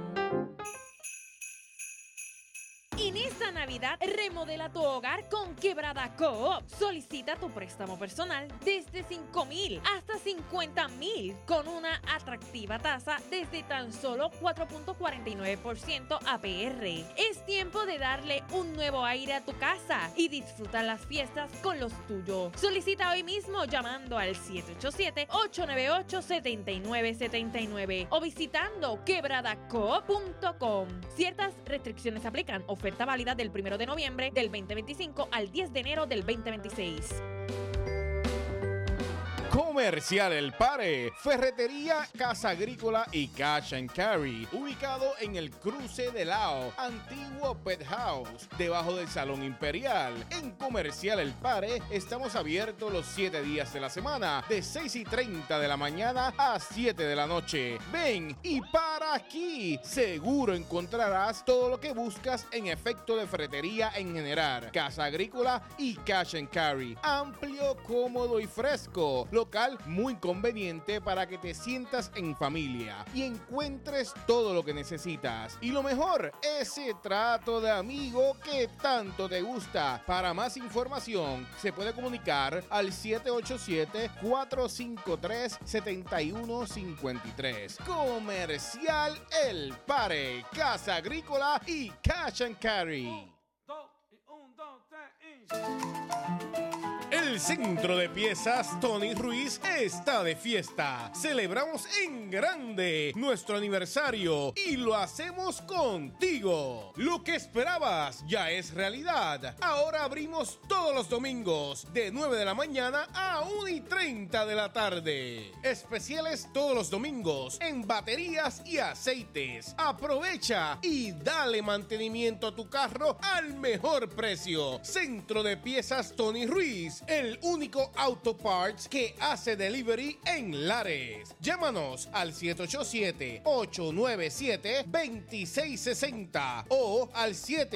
En esta Navidad, remodela tu hogar con Quebrada Coop. Solicita tu préstamo personal desde $5,000 hasta $50,000 con una atractiva tasa desde tan solo 4.49% APR. Es tiempo de darle un nuevo aire a tu casa y disfrutar las fiestas con los tuyos. Solicita hoy mismo llamando al 787-898-7979 o visitando quebradacoop.com. Ciertas restricciones aplican. Oferta válida del 1 de noviembre del 2025 al 10 de enero del 2026. Comercial El Pare, ferretería, casa agrícola y cash and carry, ubicado en el cruce de Lao, antiguo Pet House, debajo del Salón Imperial. En Comercial El Pare estamos abiertos los 7 días de la semana, de 6:30 de la mañana a 7 de la noche. Ven y para aquí, seguro encontrarás todo lo que buscas en efecto de ferretería en general, casa agrícola y cash and carry, amplio, cómodo y fresco. Local muy conveniente para que te sientas en familia y encuentres todo lo que necesitas. Y lo mejor, ese trato de amigo que tanto te gusta. Para más información, se puede comunicar al 787-453-7153. Comercial El Pare, casa agrícola y cash and carry. El Centro de Piezas Tony Ruiz está de fiesta. Celebramos en grande nuestro aniversario y lo hacemos contigo. Lo que esperabas ya es realidad. Ahora abrimos todos los domingos de 9 de la mañana a 1:30 de la tarde. Especiales todos los domingos en baterías y aceites. Aprovecha y dale mantenimiento a tu carro al mejor precio. Centro de Piezas Tony Ruiz, el único auto parts que hace delivery en Lares. Llámanos al 787-897-2660 o al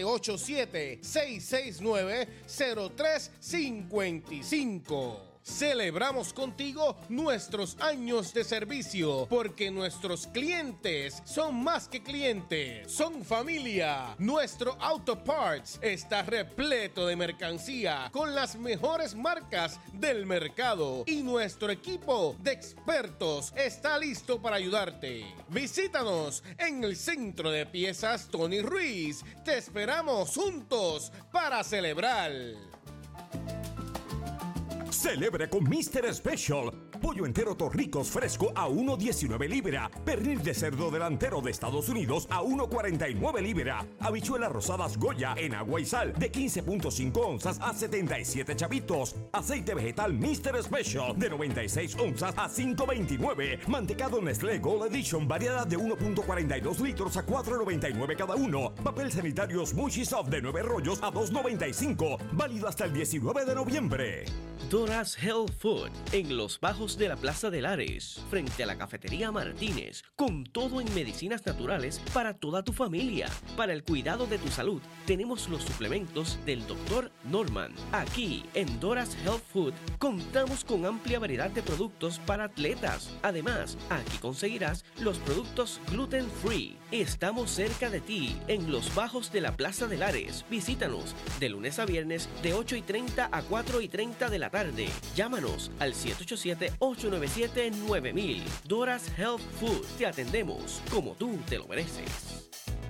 787-669-0355. Celebramos contigo nuestros años de servicio, porque nuestros clientes son más que clientes, son familia. Nuestro Auto Parts está repleto de mercancía con las mejores marcas del mercado y nuestro equipo de expertos está listo para ayudarte. Visítanos en el Centro de Piezas Tony Ruiz. Te esperamos juntos para celebrar. Celebre con Mr. Special. Pollo entero Torricos fresco a 1.19 libra. Pernil de cerdo delantero de Estados Unidos a 1.49 libra. Habichuelas rosadas Goya en agua y sal de 15.5 onzas a 77 chavitos. Aceite vegetal Mr. Special de 96 onzas a 5.29. Mantecado Nestlé Gold Edition variedad de 1.42 litros a 4.99 cada uno. Papel sanitario Smushy Soft de 9 rollos a 2.95. Válido hasta el 19 de noviembre. Dora's Health Food, en los bajos de la Plaza de Lares, frente a la Cafetería Martínez, con todo en medicinas naturales para toda tu familia. Para el cuidado de tu salud, tenemos los suplementos del Dr. Norman. Aquí, en Dora's Health Food, contamos con amplia variedad de productos para atletas. Además, aquí conseguirás los productos gluten free. Estamos cerca de ti, en los bajos de la Plaza de Lares. Visítanos de lunes a viernes de 8:30 a 4:30 de la tarde. Llámanos al 787-897-9000. Dora's Health Food. Te atendemos como tú te lo mereces.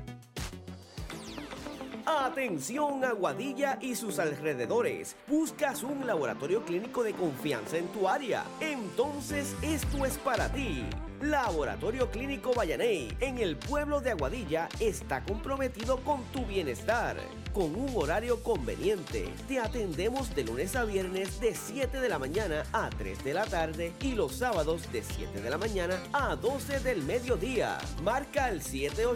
Atención Aguadilla y sus alrededores. ¿Buscas un laboratorio clínico de confianza en tu área? Entonces esto es para ti. Laboratorio Clínico Vallaney, en el pueblo de Aguadilla, está comprometido con tu bienestar. con un horario conveniente. Te atendemos de lunes a viernes de 7 de la mañana a 3 de la tarde y los sábados de 7 de la mañana a 12 del mediodía. Marca el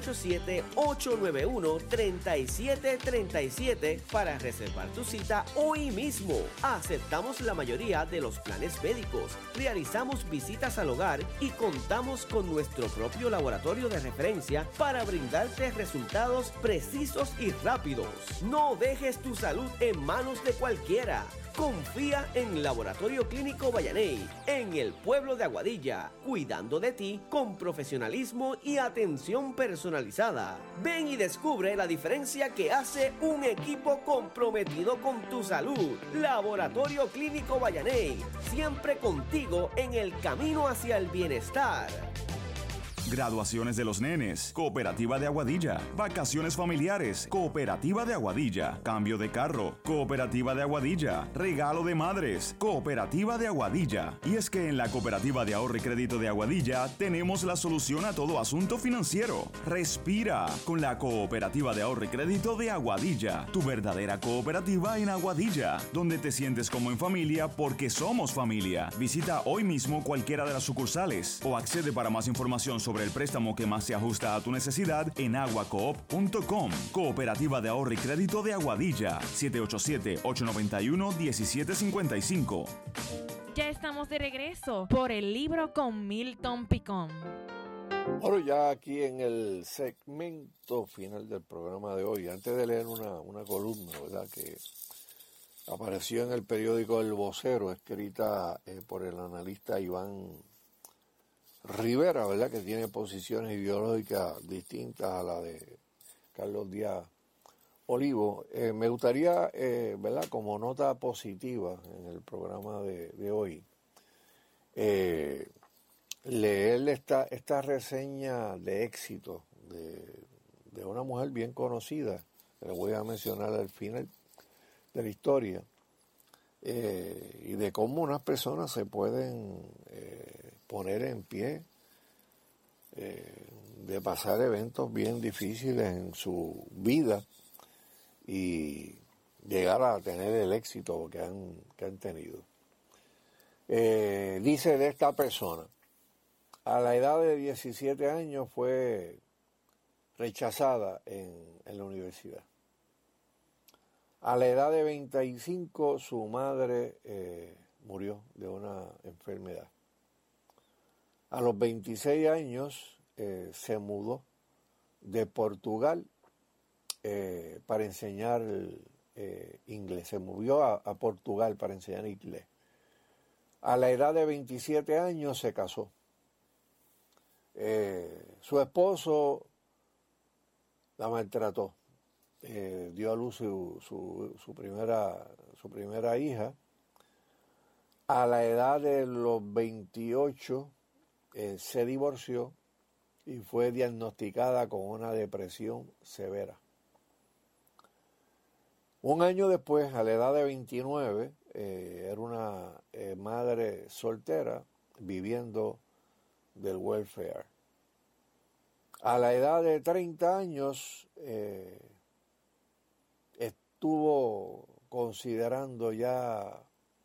787-891-3737 para reservar tu cita hoy mismo. Aceptamos la mayoría de los planes médicos. Realizamos visitas al hogar y contamos con nuestro propio laboratorio de referencia para brindarte resultados precisos y rápidos. No dejes tu salud en manos de cualquiera. Confía en Laboratorio Clínico Vallaney, en el pueblo de Aguadilla, cuidando de ti con profesionalismo y atención personalizada. Ven y descubre la diferencia que hace un equipo comprometido con tu salud. Laboratorio Clínico Vallaney, siempre contigo en el camino hacia el bienestar. Graduaciones de los nenes, Cooperativa de Aguadilla. Vacaciones familiares, Cooperativa de Aguadilla. Cambio de carro, Cooperativa de Aguadilla. Regalo de madres, Cooperativa de Aguadilla. Y es que en la Cooperativa de Ahorro y Crédito de Aguadilla tenemos la solución a todo asunto financiero. Respira con la Cooperativa de Ahorro y Crédito de Aguadilla. Tu verdadera cooperativa en Aguadilla, donde te sientes como en familia porque somos familia. Visita hoy mismo cualquiera de las sucursales o accede para más información sobre el préstamo que más se ajusta a tu necesidad en aguacoop.com. Cooperativa de Ahorro y Crédito de Aguadilla, 787-891-1755. Ya estamos de regreso por el libro con Milton Picón. Bueno, ya aquí en el segmento final del programa de hoy, antes de leer una columna, ¿verdad?, que apareció en el periódico El Vocero, escrita por el analista Iván Rivera, ¿verdad?, que tiene posiciones ideológicas distintas a la de Carlos Díaz Olivo. Me gustaría, ¿verdad?, como nota positiva en el programa de hoy, leer esta reseña de éxito de una mujer bien conocida, que le voy a mencionar al final de la historia, y de cómo unas personas se pueden poner en pie, de pasar eventos bien difíciles en su vida y llegar a tener el éxito que han tenido. Dice de esta persona: a la edad de 17 años fue rechazada en la universidad. A la edad de 25 su madre murió de una enfermedad. A los 26 años se mudó de Portugal para enseñar inglés. Se movió a Portugal para enseñar inglés. A la edad de 27 años se casó. Su esposo la maltrató. Dio a luz su primera hija. A la edad de los 28 se divorció y fue diagnosticada con una depresión severa. Un año después, a la edad de 29, era una madre soltera viviendo del welfare. A la edad de 30 años estuvo considerando ya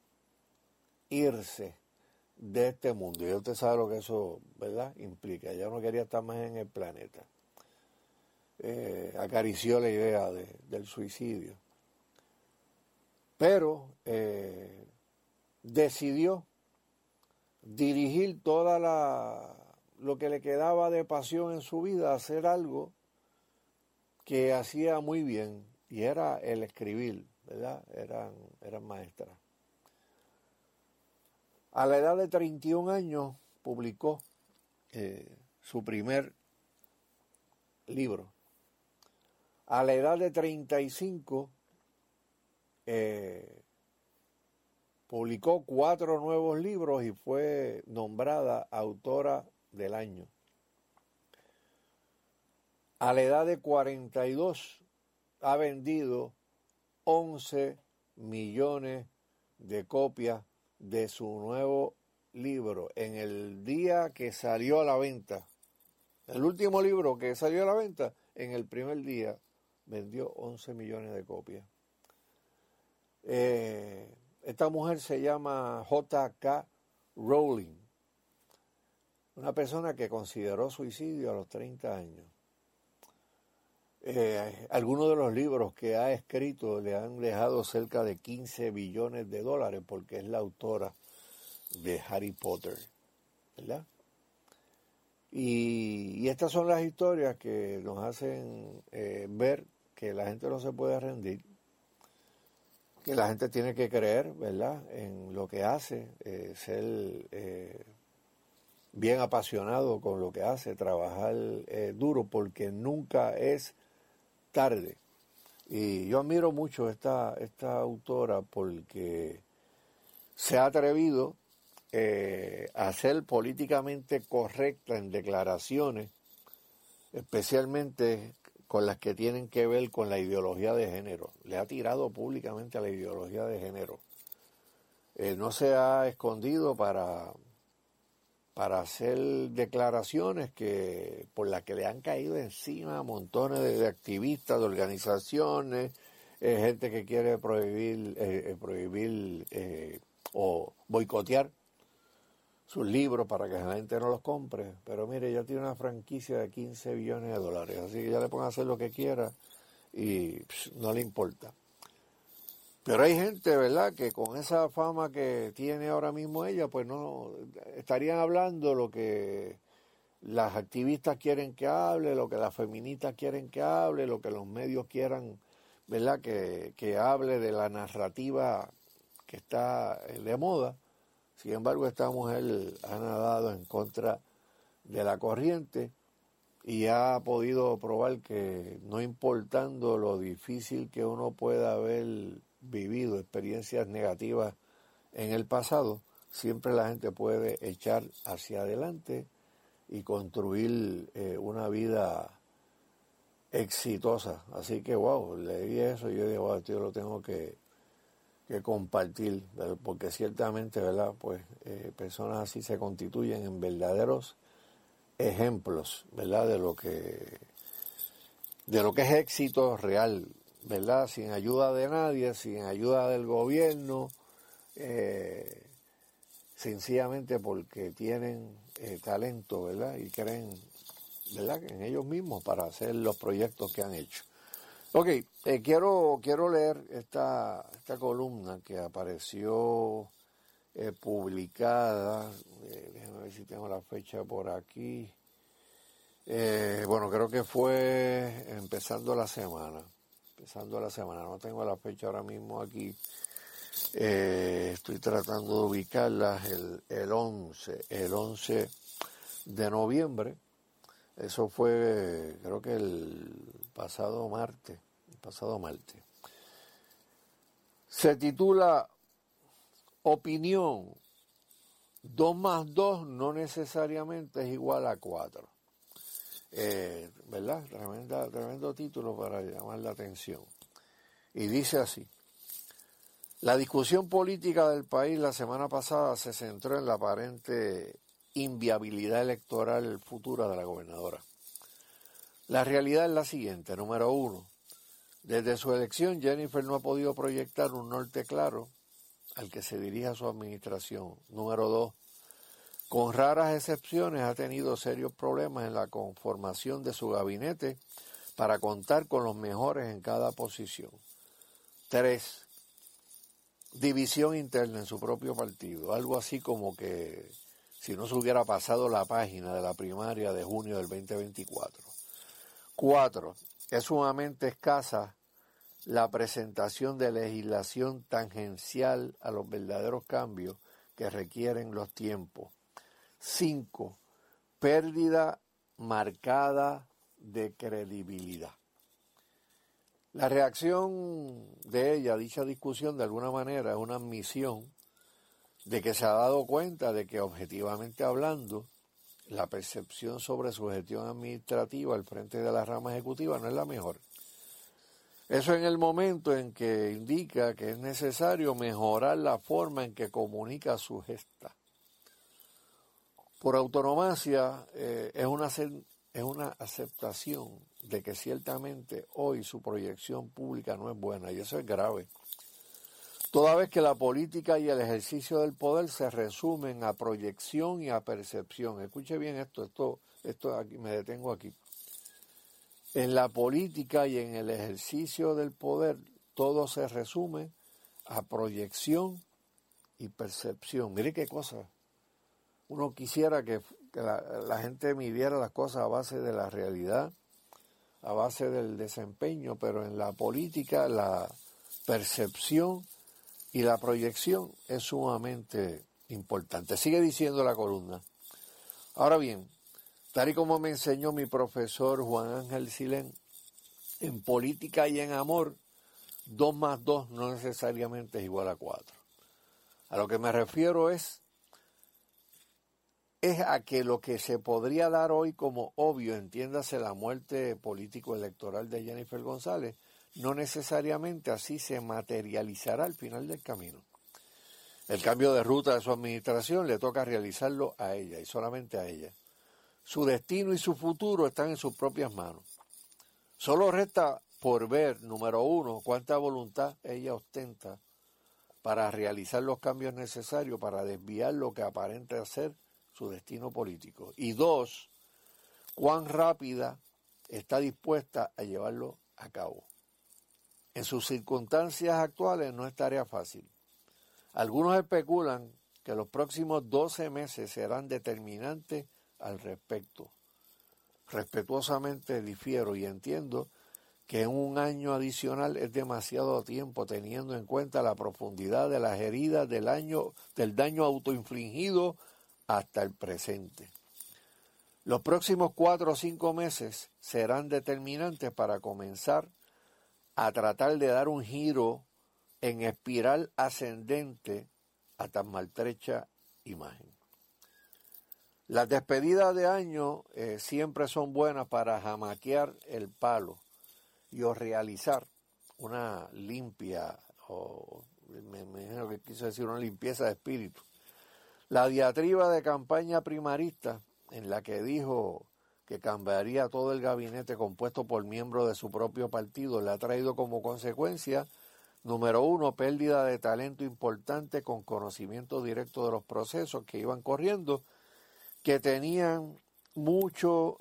irse de este mundo. Y usted sabe lo que eso, ¿verdad?, implica. Ella no quería estar más en el planeta. Acarició la idea del suicidio. Pero decidió dirigir lo que le quedaba de pasión en su vida a hacer algo que hacía muy bien, y era el escribir, ¿verdad? Eran maestras. A la edad de 31 años publicó su primer libro. A la edad de 35 publicó 4 nuevos libros y fue nombrada autora del año. A la edad de 42 ha vendido 11 millones de copias de su nuevo libro. En el día que salió a la venta, el último libro que salió a la venta, en el primer día vendió 11 millones de copias. Esta mujer se llama J.K. Rowling, una persona que consideró suicidio a los 30 años. Algunos de los libros que ha escrito le han dejado cerca de 15 billones de dólares porque es la autora de Harry Potter, ¿verdad? Y estas son las historias que nos hacen ver que la gente no se puede rendir, que la gente tiene que creer, ¿verdad?, en lo que hace, ser bien apasionado con lo que hace, trabajar duro, porque nunca es tarde. Y yo admiro mucho esta autora porque se ha atrevido a ser políticamente correcta en declaraciones, especialmente con las que tienen que ver con la ideología de género. Le ha tirado públicamente a la ideología de género. No se ha escondido para hacer declaraciones por las que le han caído encima montones de activistas, de organizaciones, gente que quiere prohibir o boicotear sus libros para que la gente no los compre. Pero mire, ella tiene una franquicia de 15 billones de dólares, así que ya le pueden hacer lo que quiera y no le importa. Pero hay gente, ¿verdad?, que con esa fama que tiene ahora mismo ella, pues no estarían hablando lo que las activistas quieren que hable, lo que las feministas quieren que hable, lo que los medios quieran, ¿verdad?, que hable de la narrativa que está de moda. Sin embargo, esta mujer ha nadado en contra de la corriente y ha podido probar que, no importando lo difícil que uno pueda haber vivido, experiencias negativas en el pasado, siempre la gente puede echar hacia adelante y construir una vida exitosa. Así que, wow, leí eso y yo dije, wow, yo lo tengo que compartir, ¿verdad?, porque ciertamente, ¿verdad?, pues personas así se constituyen en verdaderos ejemplos, ¿verdad?, de lo que es éxito real, ¿verdad?, sin ayuda de nadie, sin ayuda del gobierno, sencillamente porque tienen talento, ¿verdad?, y creen, ¿verdad?, en ellos mismos para hacer los proyectos que han hecho. Ok, quiero leer esta columna que apareció publicada, déjame ver si tengo la fecha por aquí, bueno, creo que fue empezando la semana, no tengo la fecha ahora mismo aquí, estoy tratando de ubicarla, el 11 de noviembre, eso fue creo que el pasado martes. Se titula Opinión, 2 más 2 no necesariamente es igual a 4. ¿Verdad? Tremendo título para llamar la atención. Y dice así: la discusión política del país la semana pasada se centró en la aparente inviabilidad electoral futura de la gobernadora. La realidad es la siguiente. Número 1, desde su elección Jennifer no ha podido proyectar un norte claro al que se dirija su administración. Número 2, con raras excepciones ha tenido serios problemas en la conformación de su gabinete para contar con los mejores en cada posición. 3, división interna en su propio partido, algo así como que si no se hubiera pasado la página de la primaria de junio del 2024. 4, es sumamente escasa la presentación de legislación tangencial a los verdaderos cambios que requieren los tiempos. 5, pérdida marcada de credibilidad. La reacción de ella a dicha discusión de alguna manera es una admisión de que se ha dado cuenta de que, objetivamente hablando, la percepción sobre su gestión administrativa al frente de la rama ejecutiva no es la mejor. Eso en el momento en que indica que es necesario mejorar la forma en que comunica su gesta. Por autonomacia, es una es una aceptación de que ciertamente hoy su proyección pública no es buena, y eso es grave. Toda vez que la política y el ejercicio del poder se resumen a proyección y a percepción. Escuche bien esto aquí, me detengo aquí. En la política y en el ejercicio del poder, todo se resume a proyección y percepción. Mire qué cosa. Uno quisiera que la gente midiera las cosas a base de la realidad, a base del desempeño, pero en la política la percepción y la proyección es sumamente importante. Sigue diciendo la columna. Ahora bien, tal y como me enseñó mi profesor Juan Ángel Silén, en política y en amor, 2 más 2 no necesariamente es igual a 4. A lo que me refiero es a que lo que se podría dar hoy como obvio, entiéndase la muerte político-electoral de Jennifer González, no necesariamente así se materializará al final del camino. El cambio de ruta de su administración le toca realizarlo a ella y solamente a ella. Su destino y su futuro están en sus propias manos. Solo resta por ver, número 1, cuánta voluntad ella ostenta para realizar los cambios necesarios para desviar lo que aparenta ser su destino político. Y 2, cuán rápida está dispuesta a llevarlo a cabo. En sus circunstancias actuales no es tarea fácil. Algunos especulan que los próximos 12 meses serán determinantes al respecto. Respetuosamente difiero y entiendo que un año adicional es demasiado tiempo teniendo en cuenta la profundidad de las heridas del daño autoinfligido hasta el presente. Los próximos 4 o 5 meses serán determinantes para comenzar a tratar de dar un giro en espiral ascendente a tan maltrecha imagen. Las despedidas de año siempre son buenas para jamaquear el palo y o realizar una limpia, o me imagino que quiso decir una limpieza de espíritu. La diatriba de campaña primarista, en la que dijo que cambiaría todo el gabinete compuesto por miembros de su propio partido, le ha traído como consecuencia, número 1, pérdida de talento importante con conocimiento directo de los procesos que iban corriendo, que tenían mucha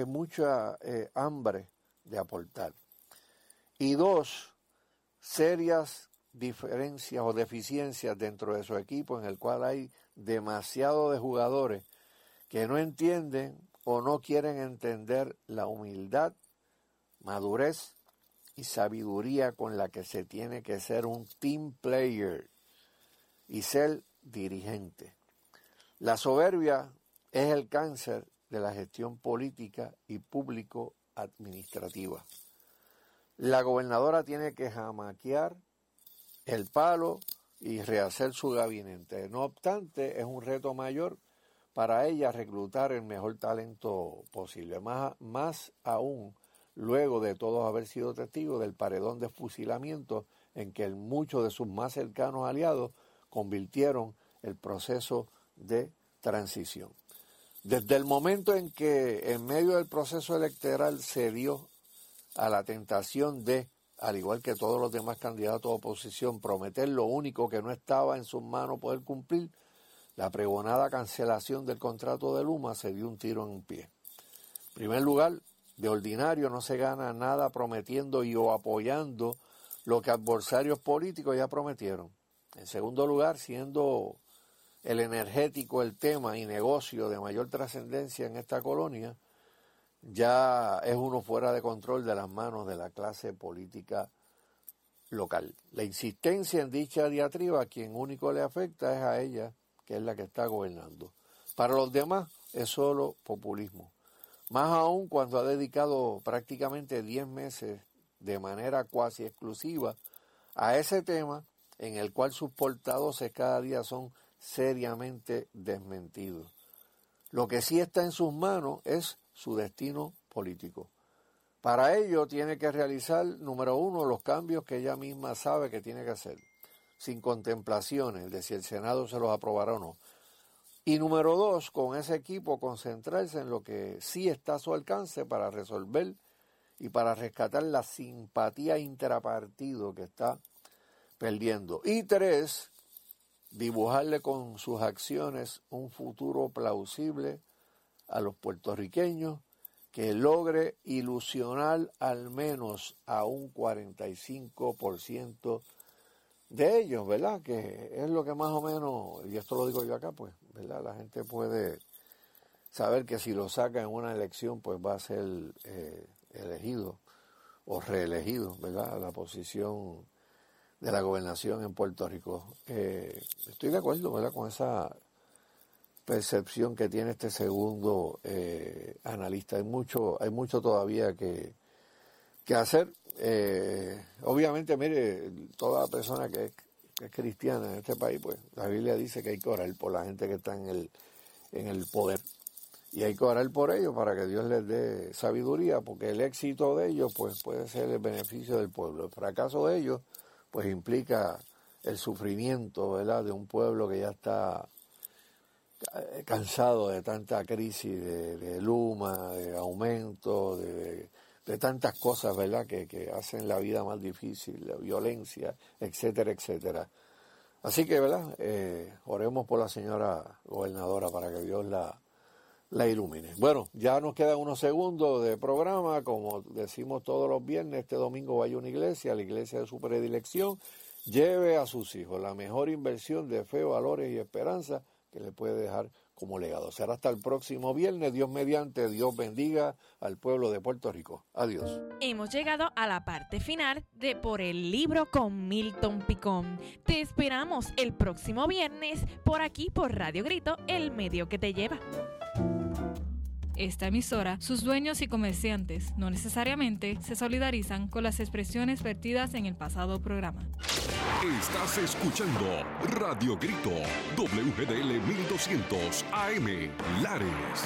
hambre de aportar. Y 2, serias diferencias o deficiencias dentro de su equipo, en el cual hay demasiado de jugadores que no entienden o no quieren entender la humildad, madurez y sabiduría con la que se tiene que ser un team player y ser dirigente. La soberbia es el cáncer de la gestión política y público-administrativa. La gobernadora tiene que jamaquear el palo y rehacer su gabinete. No obstante, es un reto mayor para ella reclutar el mejor talento posible, más aún luego de todos haber sido testigos del paredón de fusilamiento en que muchos de sus más cercanos aliados convirtieron el proceso de transición. Desde el momento en que en medio del proceso electoral se dio a la tentación de, al igual que todos los demás candidatos de oposición, prometer lo único que no estaba en sus manos poder cumplir, la pregonada cancelación del contrato de Luma se dio un tiro en un pie. En primer lugar, de ordinario no se gana nada prometiendo y o apoyando lo que adversarios políticos ya prometieron. En segundo lugar, siendo el energético el tema y negocio de mayor trascendencia en esta colonia, ya es uno fuera de control de las manos de la clase política local. La insistencia en dicha diatriba, a quien único le afecta es a ella, que es la que está gobernando. Para los demás es solo populismo. Más aún cuando ha dedicado prácticamente 10 meses de manera cuasi exclusiva a ese tema en el cual sus portavoces cada día son seriamente desmentidos. Lo que sí está en sus manos es su destino político. Para ello tiene que realizar, número 1, los cambios que ella misma sabe que tiene que hacer, sin contemplaciones de si el Senado se los aprobará o no. Y número 2, con ese equipo concentrarse en lo que sí está a su alcance para resolver y para rescatar la simpatía intrapartido que está perdiendo. Y 3, dibujarle con sus acciones un futuro plausible a los puertorriqueños que logre ilusionar al menos a un 45% de ellos, ¿verdad? Que es lo que más o menos, y esto lo digo yo acá, pues, ¿verdad? La gente puede saber que si lo saca en una elección, pues va a ser elegido o reelegido, ¿verdad? A la posición de la gobernación en Puerto Rico. Estoy de acuerdo, ¿verdad? Con esa percepción que tiene este segundo analista. Hay mucho todavía que hacer. Obviamente, mire, toda persona que es cristiana en este país, pues la Biblia dice que hay que orar por la gente que está en el poder. Y hay que orar por ellos para que Dios les dé sabiduría, porque el éxito de ellos pues puede ser el beneficio del pueblo. El fracaso de ellos pues implica el sufrimiento, ¿verdad?, de un pueblo que ya está cansado de tanta crisis de Luma, de aumento, de tantas cosas, ¿verdad?, que hacen la vida más difícil, la violencia, etcétera, etcétera. Así que, ¿verdad?, oremos por la señora gobernadora para que Dios la ilumine. Bueno, ya nos quedan unos segundos de programa. Como decimos todos los viernes, este domingo vaya a una iglesia, a la iglesia de su predilección, lleve a sus hijos la mejor inversión de fe, valores y esperanza que le puede dejar como legado. Será hasta el próximo viernes. Dios mediante, Dios bendiga al pueblo de Puerto Rico. Adiós. Hemos llegado a la parte final de Por el Libro con Milton Picón. Te esperamos el próximo viernes por aquí por Radio Grito, el medio que te lleva. Esta emisora, sus dueños y comerciantes no necesariamente se solidarizan con las expresiones vertidas en el pasado programa. Estás escuchando Radio Grito, WGDL 1200 AM, Lares,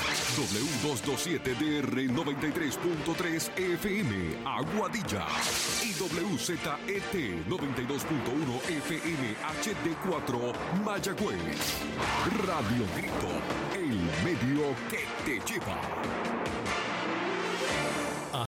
W227DR 93.3 FM, Aguadilla, y WZET 92.1 FM HD4, Mayagüez. Radio Grito, el medio que te lleva.